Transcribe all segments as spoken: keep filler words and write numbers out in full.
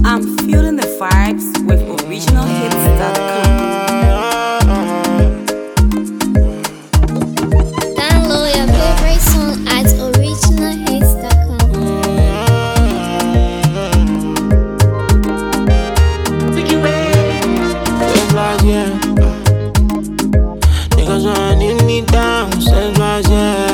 I'm feeling the vibes with original hits dot com. Download your favorite song at original hits dot com. Yeah. Niggas running me down, says yeah.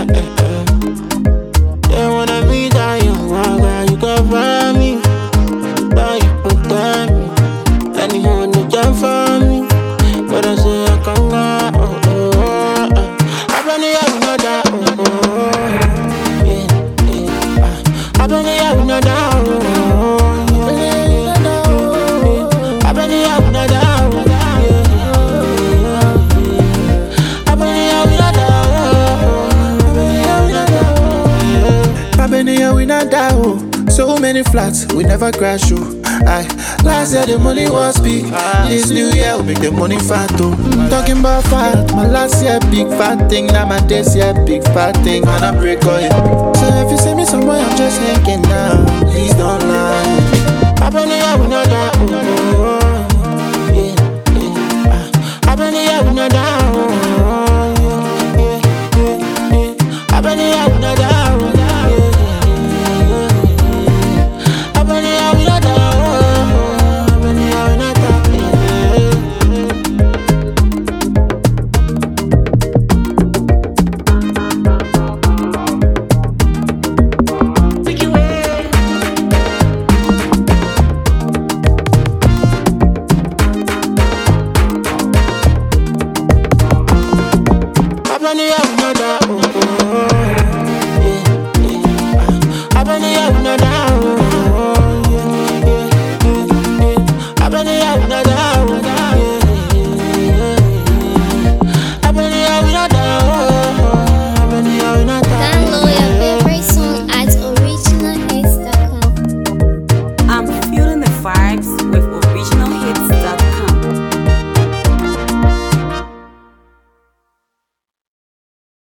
They wanna be that young, girl, you can find me. But you protect me. Anyone to jump for me. But I say I can't go. Oh, oh, oh, oh. I been here with no doubt. Oh, oh, oh. Yeah, yeah. I been here with no doubt. Oh, oh, yeah. I been here with no doubt. I've been here, we not die, oh. So many flats, we never crash, oh. Aye. Last year the money was big. This new year we make the money fat, oh. Mm, talking about fat, my last year big fat thing. Now my this year big fat thing, and I break all it. So if you see me somewhere, I'm just thinking now. Please don't lie.